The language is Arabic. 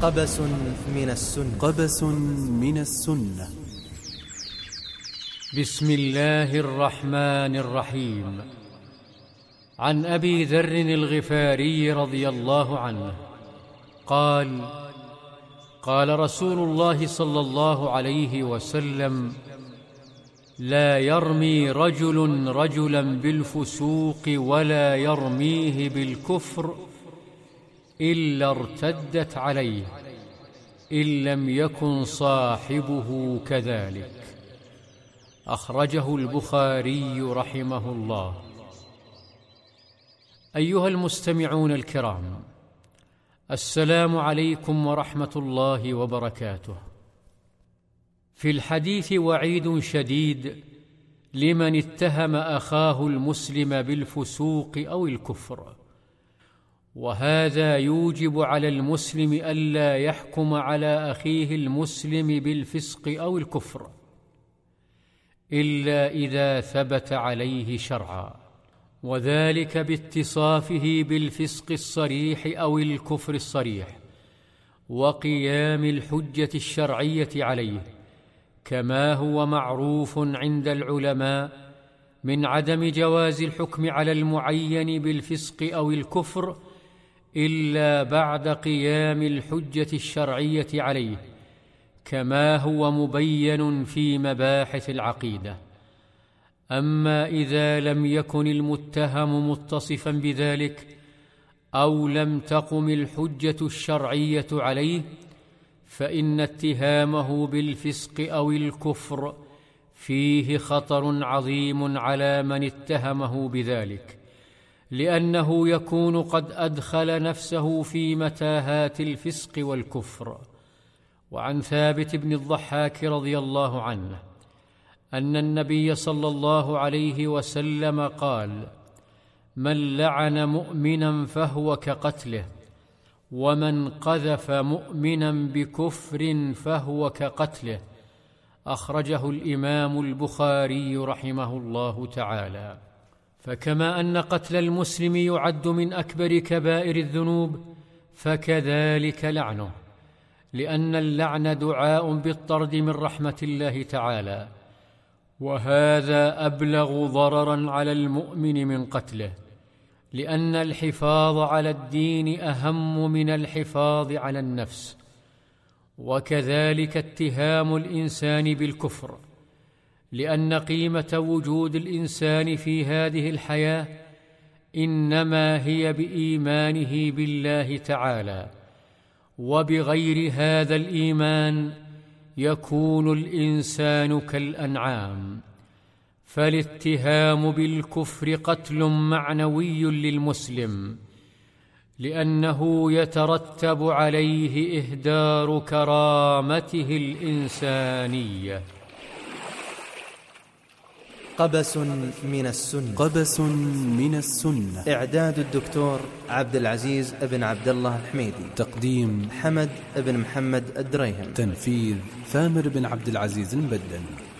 قبس من السنة. قبس من السنة. بسم الله الرحمن الرحيم. عن أبي ذر الغفاري رضي الله عنه قال: قال رسول الله صلى الله عليه وسلم: لا يرمي رجل رجلا بالفسوق ولا يرميه بالكفر إلا ارتدت عليه، إن لم يكن صاحبه كذلك. أخرجه البخاري رحمه الله. أيها المستمعون الكرام، السلام عليكم ورحمة الله وبركاته. في الحديث وعيد شديد لمن اتهم أخاه المسلم بالفسوق أو الكفر، وهذا يوجب على المسلم ألا يحكم على أخيه المسلم بالفسق أو الكفر إلا إذا ثبت عليه شرعا، وذلك باتصافه بالفسق الصريح أو الكفر الصريح، وقيام الحجة الشرعية عليه، كما هو معروف عند العلماء من عدم جواز الحكم على المعين بالفسق أو الكفر إلا بعد قيام الحجة الشرعية عليه، كما هو مبين في مباحث العقيدة. أما إذا لم يكن المتهم متصفا بذلك أو لم تقم الحجة الشرعية عليه، فإن اتهامه بالفسق أو الكفر فيه خطر عظيم على من اتهمه بذلك، لأنه يكون قد أدخل نفسه في متاهات الفسق والكفر. وعن ثابت بن الضحاك رضي الله عنه أن النبي صلى الله عليه وسلم قال: من لعن مؤمنا فهو كقتله، ومن قذف مؤمنا بكفر فهو كقتله. أخرجه الإمام البخاري رحمه الله تعالى. فكما أن قتل المسلم يعد من أكبر كبائر الذنوب، فكذلك لعنه، لأن اللعن دعاء بالطرد من رحمة الله تعالى، وهذا أبلغ ضررا على المؤمن من قتله، لأن الحفاظ على الدين أهم من الحفاظ على النفس. وكذلك اتهام الإنسان بالكفر، لأن قيمة وجود الإنسان في هذه الحياة إنما هي بإيمانه بالله تعالى، وبغير هذا الإيمان يكون الإنسان كالأنعام. فالاتهام بالكفر قتل معنوي للمسلم، لأنه يترتب عليه إهدار كرامته الإنسانية. قبس من السنة. قبس من السنة. إعداد الدكتور عبد العزيز بن عبد الله الحميدي. تقديم حمد بن محمد الدريهم. تنفيذ ثامر بن عبد العزيز البدن.